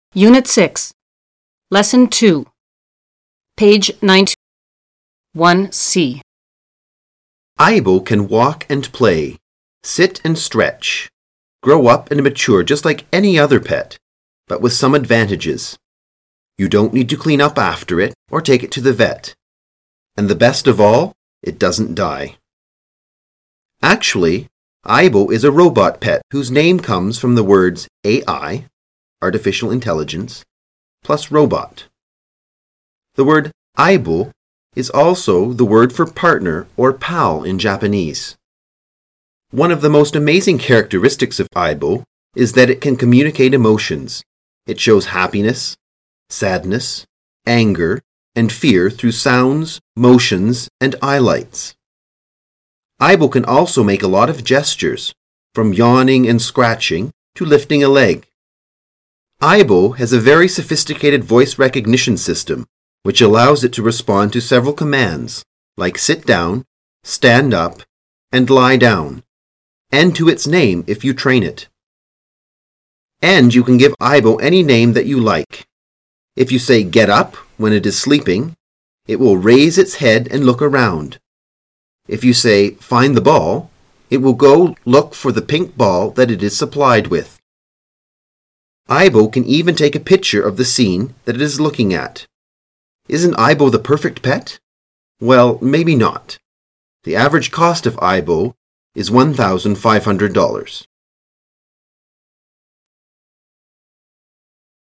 Unit 6, Lesson 2, page 92, 1C. Aibo can walk and play, sit and stretch, grow up and mature just like any other pet, but with some advantages. You don't need to clean up after it or take it to the vet. And the best of all, it doesn't die. Actually, Aibo is a robot pet whose name comes from the words AI, artificial intelligence, plus robot. The word Aibo is also the word for partner or pal in Japanese. One of the most amazing characteristics of Aibo is that it can communicate emotions. It shows happiness, sadness, anger, and fear through sounds, motions, and eye lights. Aibo can also make a lot of gestures, from yawning and scratching to lifting a leg. Aibo has a very sophisticated voice recognition system, which allows it to respond to several commands, like sit down, stand up, and lie down, and to its name if you train it. And you can give Aibo any name that you like. If you say get up when it is sleeping, it will raise its head and look around. If you say find the ball, it will go look for the pink ball that it is supplied with. Aibo can even take a picture of the scene that it is looking at. Isn't Aibo the perfect pet? Well, maybe not. The average cost of Aibo is $1,500.